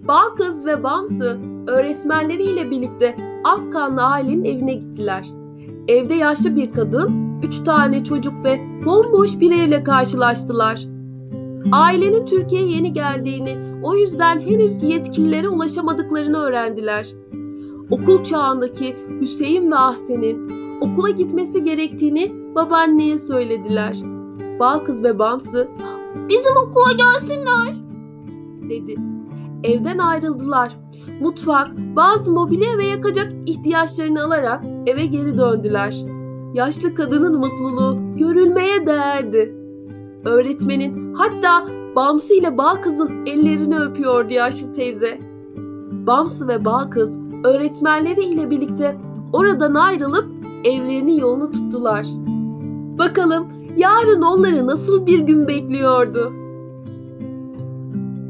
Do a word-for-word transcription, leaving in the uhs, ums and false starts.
Balkız ve Bamsı öğretmenleriyle birlikte Afganlı ailenin evine gittiler. Evde yaşlı bir kadın, üç tane çocuk ve bomboş bir evle karşılaştılar. Ailenin Türkiye'ye yeni geldiğini, o yüzden henüz yetkililere ulaşamadıklarını öğrendiler. Okul çağındaki Hüseyin ve Ahsen'in okula gitmesi gerektiğini babaanneye söylediler. Balkız ve Bamsı, "Bizim okula gelsinler," dedi. Evden ayrıldılar. Mutfak, bazı mobilya ve yakacak ihtiyaçlarını alarak eve geri döndüler. Yaşlı kadının mutluluğu görülmeye değerdi. Öğretmenin, hatta Bamsı ile Balkız'ın ellerini öpüyordu yaşlı teyze. Bamsı ve Balkız öğretmenleriyle birlikte oradan ayrılıp evlerinin yolunu tuttular. Bakalım yarın onları nasıl bir gün bekliyordu?